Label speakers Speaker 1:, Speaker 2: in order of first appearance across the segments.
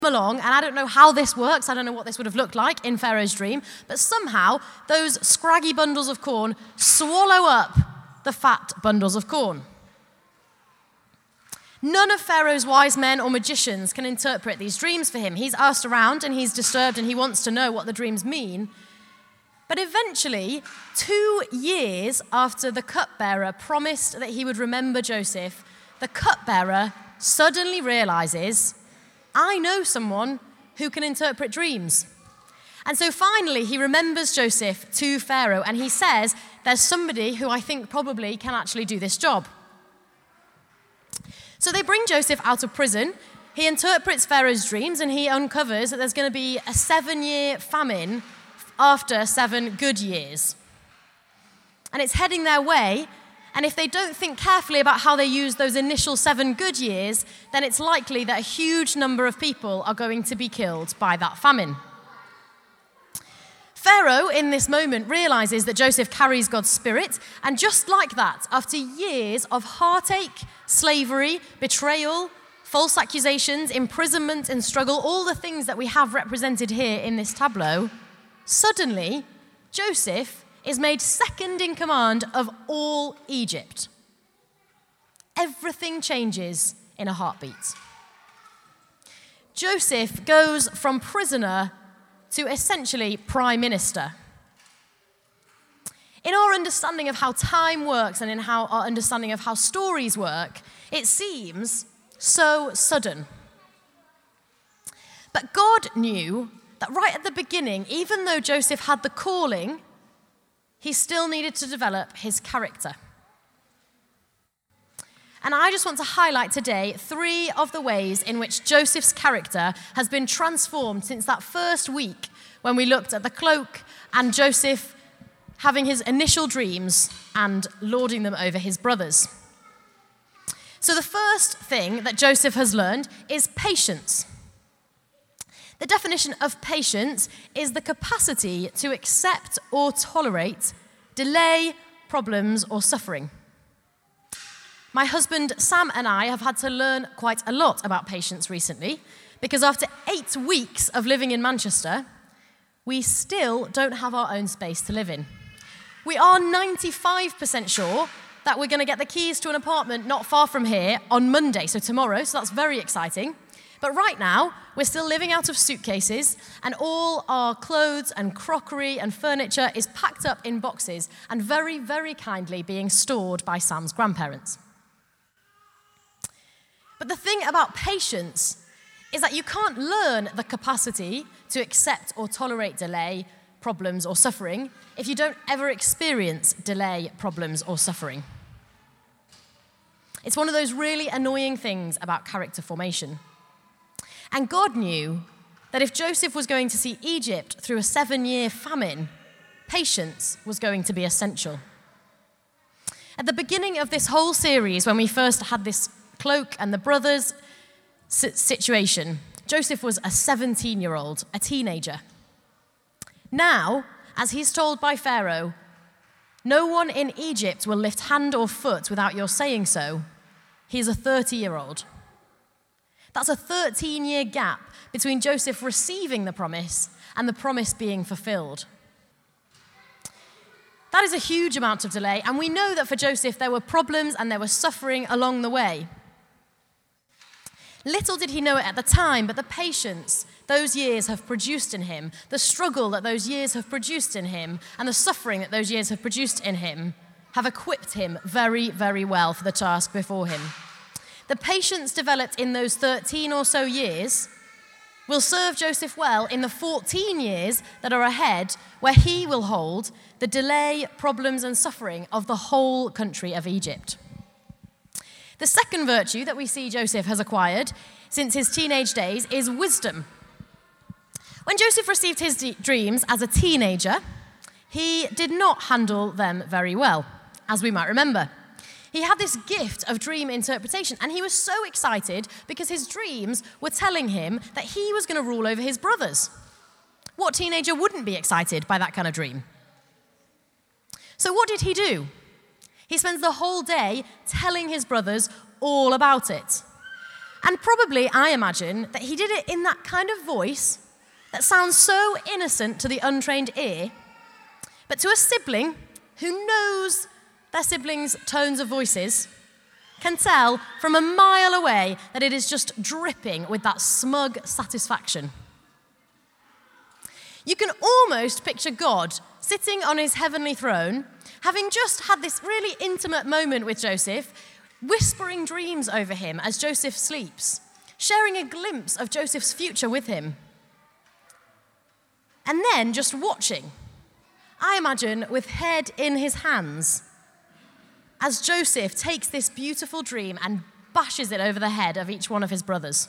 Speaker 1: along, and I don't know how this works, I don't know what this would have looked like in Pharaoh's dream, but somehow those scraggy bundles of corn swallow up the fat bundles of corn. None of Pharaoh's wise men or magicians can interpret these dreams for him. He's asked around and he's disturbed and he wants to know what the dreams mean. But eventually, 2 years after the cupbearer promised that he would remember Joseph, the cupbearer suddenly realizes, I know someone who can interpret dreams. And so finally, he remembers Joseph to Pharaoh, and he says, there's somebody who I think probably can actually do this job. So they bring Joseph out of prison. He interprets Pharaoh's dreams, and he uncovers that there's going to be a 7-year famine after 7 good years. And it's heading their way. And if they don't think carefully about how they use those initial 7 good years, then it's likely that a huge number of people are going to be killed by that famine. Pharaoh, in this moment, realizes that Joseph carries God's spirit, and just like that, after years of heartache, slavery, betrayal, false accusations, imprisonment, and struggle, all the things that we have represented here in this tableau, suddenly, Joseph is made second in command of all Egypt. Everything changes in a heartbeat. Joseph goes from prisoner to essentially prime minister. In our understanding of how time works and in our understanding of how stories work, it seems so sudden. But God knew that right at the beginning, even though Joseph had the calling, he still needed to develop his character. And I just want to highlight today 3 of the ways in which Joseph's character has been transformed since that first week when we looked at the cloak and Joseph having his initial dreams and lording them over his brothers. So the first thing that Joseph has learned is patience. The definition of patience is the capacity to accept or tolerate delay, problems, or suffering. My husband Sam and I have had to learn quite a lot about patience recently because after 8 weeks of living in Manchester, we still don't have our own space to live in. We are 95% sure that we're going to get the keys to an apartment not far from here on Monday, so tomorrow, so that's very exciting. But right now, we're still living out of suitcases, and all our clothes and crockery and furniture is packed up in boxes and very, very kindly being stored by Sam's grandparents. But the thing about patience is that you can't learn the capacity to accept or tolerate delay, problems, or suffering if you don't ever experience delay, problems, or suffering. It's one of those really annoying things about character formation. And God knew that if Joseph was going to see Egypt through a 7-year famine, patience was going to be essential. At the beginning of this whole series, when we first had this cloak and the brothers situation, Joseph was a 17-year-old, a teenager. Now, as he's told by Pharaoh, no one in Egypt will lift hand or foot without your saying so, he's a 30-year-old. That's a 13-year gap between Joseph receiving the promise and the promise being fulfilled. That is a huge amount of delay, and we know that for Joseph there were problems and there was suffering along the way. Little did he know it at the time, but the patience those years have produced in him, the struggle that those years have produced in him, and the suffering that those years have produced in him have equipped him very, very well for the task before him. The patience developed in those 13 or so years will serve Joseph well in the 14 years that are ahead, where he will hold the delay, problems, and suffering of the whole country of Egypt. The second virtue that we see Joseph has acquired since his teenage days is wisdom. When Joseph received his dreams as a teenager, he did not handle them very well, as we might remember. He had this gift of dream interpretation, and he was so excited because his dreams were telling him that he was going to rule over his brothers. What teenager wouldn't be excited by that kind of dream? So what did he do? He spends the whole day telling his brothers all about it. And probably, I imagine, that he did it in that kind of voice that sounds so innocent to the untrained ear, but to a sibling who knows their siblings' tones of voices can tell from a mile away that it is just dripping with that smug satisfaction. You can almost picture God sitting on his heavenly throne, having just had this really intimate moment with Joseph, whispering dreams over him as Joseph sleeps, sharing a glimpse of Joseph's future with him. And then just watching, I imagine, with head in his hands, as Joseph takes this beautiful dream and bashes it over the head of each one of his brothers.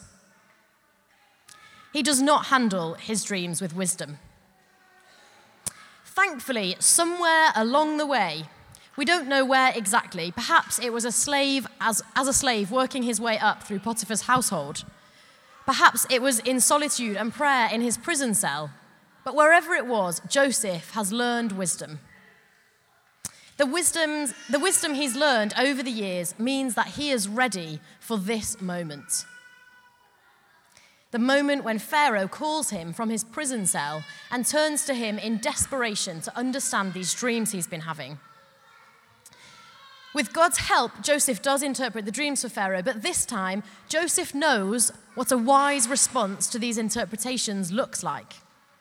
Speaker 1: He does not handle his dreams with wisdom. Thankfully, somewhere along the way, we don't know where exactly, perhaps it was a slave as a slave working his way up through Potiphar's household. Perhaps it was in solitude and prayer in his prison cell. But wherever it was, Joseph has learned wisdom. The wisdom he's learned over the years means that he is ready for this moment. The moment when Pharaoh calls him from his prison cell and turns to him in desperation to understand these dreams he's been having. With God's help, Joseph does interpret the dreams for Pharaoh, but this time, Joseph knows what a wise response to these interpretations looks like.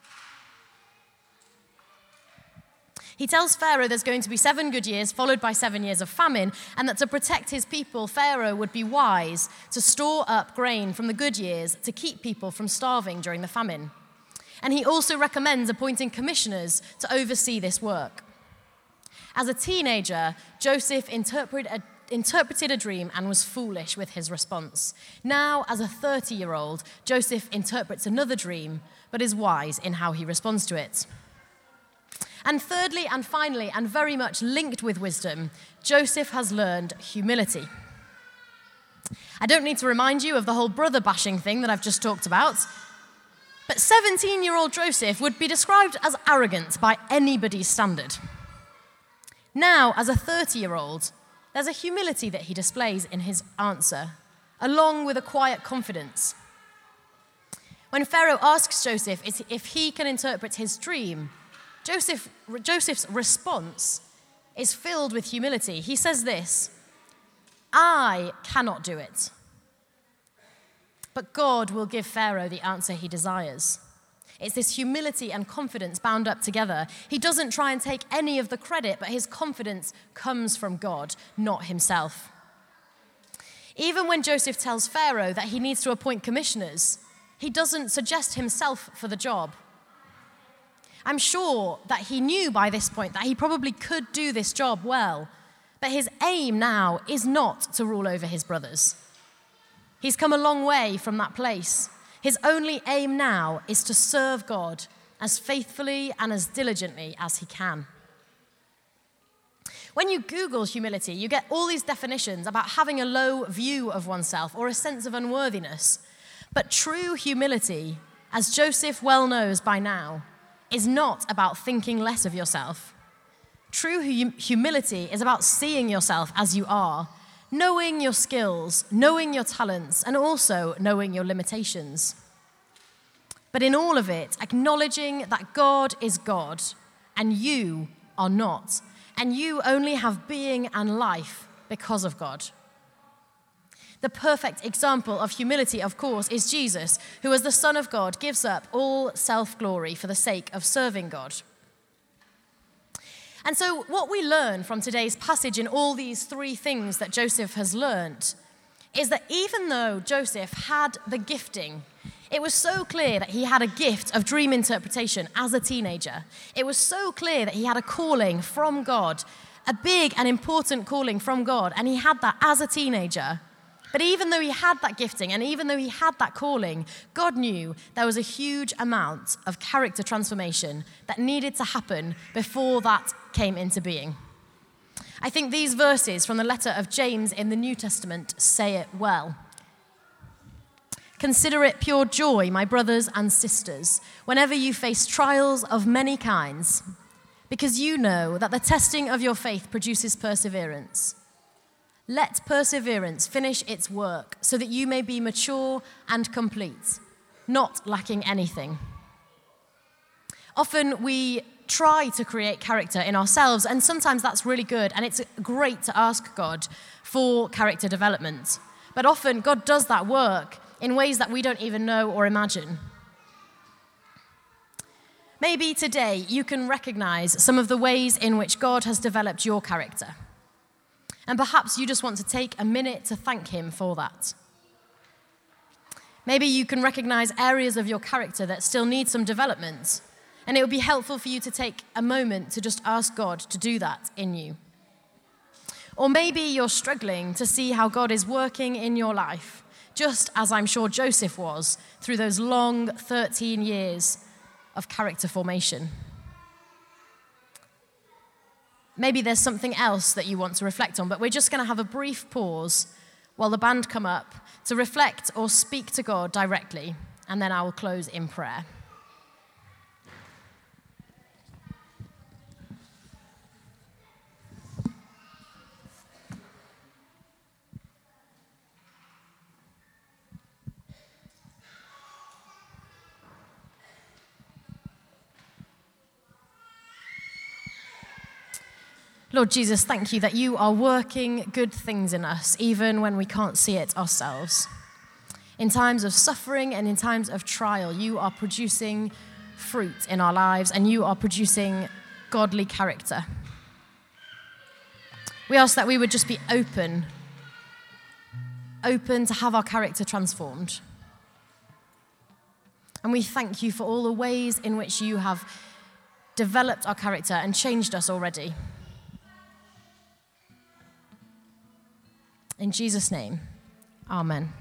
Speaker 1: He tells Pharaoh there's going to be 7 good years, followed by 7 years of famine, and that to protect his people, Pharaoh would be wise to store up grain from the good years to keep people from starving during the famine. And he also recommends appointing commissioners to oversee this work. As a teenager, Joseph interpreted a dream and was foolish with his response. Now, as a 30-year-old, Joseph interprets another dream, but is wise in how he responds to it. And thirdly and finally, and very much linked with wisdom, Joseph has learned humility. I don't need to remind you of the whole brother bashing thing that I've just talked about, but 17-year-old Joseph would be described as arrogant by anybody's standard. Now, as a 30-year-old, there's a humility that he displays in his answer, along with a quiet confidence. When Pharaoh asks Joseph if he can interpret his dream, Joseph's response is filled with humility. He says this, "I cannot do it, but God will give Pharaoh the answer he desires." It's this humility and confidence bound up together. He doesn't try and take any of the credit, but his confidence comes from God, not himself. Even when Joseph tells Pharaoh that he needs to appoint commissioners, he doesn't suggest himself for the job. I'm sure that he knew by this point that he probably could do this job well, but his aim now is not to rule over his brothers. He's come a long way from that place. His only aim now is to serve God as faithfully and as diligently as he can. When you Google humility, you get all these definitions about having a low view of oneself or a sense of unworthiness. But true humility, as Joseph well knows by now, is not about thinking less of yourself. True humility is about seeing yourself as you are, knowing your skills, knowing your talents, and also knowing your limitations. But in all of it, acknowledging that God is God and you are not, and you only have being and life because of God. The perfect example of humility, of course, is Jesus, who as the Son of God gives up all self-glory for the sake of serving God. And so what we learn from today's passage in all these 3 things that Joseph has learned is that even though Joseph had the gifting, it was so clear that he had a gift of dream interpretation as a teenager. It was so clear that he had a calling from God, a big and important calling from God, and he had that as a teenager. But even though he had that gifting and even though he had that calling, God knew there was a huge amount of character transformation that needed to happen before that came into being. I think these verses from the letter of James in the New Testament say it well. "Consider it pure joy, my brothers and sisters, whenever you face trials of many kinds, because you know that the testing of your faith produces perseverance. Let perseverance finish its work so that you may be mature and complete, not lacking anything. Often we try to create character in ourselves, and sometimes that's really good, and it's great to ask God for character development. But often God does that work in ways that we don't even know or imagine. Maybe today you can recognize some of the ways in which God has developed your character. And perhaps you just want to take a minute to thank him for that. Maybe you can recognize areas of your character that still need some development, and it would be helpful for you to take a moment to just ask God to do that in you. Or maybe you're struggling to see how God is working in your life, just as I'm sure Joseph was through those long 13 years of character formation. Maybe there's something else that you want to reflect on, but we're just going to have a brief pause while the band come up to reflect or speak to God directly, and then I will close in prayer. Lord Jesus, thank you that you are working good things in us, even when we can't see it ourselves. In times of suffering and in times of trial, you are producing fruit in our lives, and you are producing godly character. We ask that we would just be open to have our character transformed. And we thank you for all the ways in which you have developed our character and changed us already. In Jesus' name, amen.